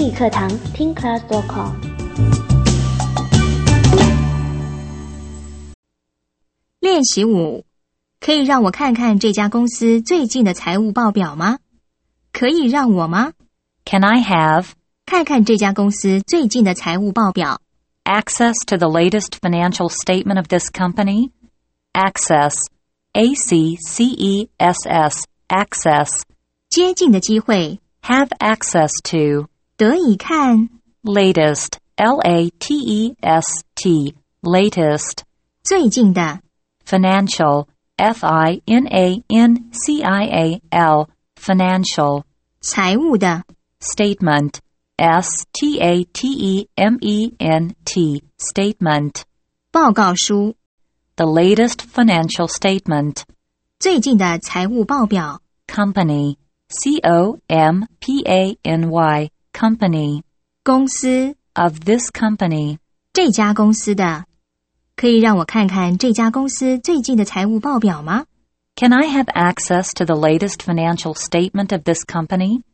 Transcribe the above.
英语课堂听 class.com。 练习5，可以让我看看这家公司最近的财务报表吗？可以让我吗？ Can I have 看看这家公司最近的财务报表。 access to the latest financial statement of this company? Access, A-C-C-E-S-S, access. 接近的机会， Have access to. 得以看 Latest, L-A-T-E-S-T, latest. 最近的 Financial, F-I-N-A-N-C-I-A-L, financial. 财务的 Statement, S-T-A-T-E-M-E-N-T, statement. 报告书， The latest financial statement. 最近的财务报表。 Company, C-O-M-P-A-N-Y, company. 公司， Of this company. 这家公司的。可以让我看看这家公司最近的财务报表吗？ Can I have access to the latest financial statement of this company?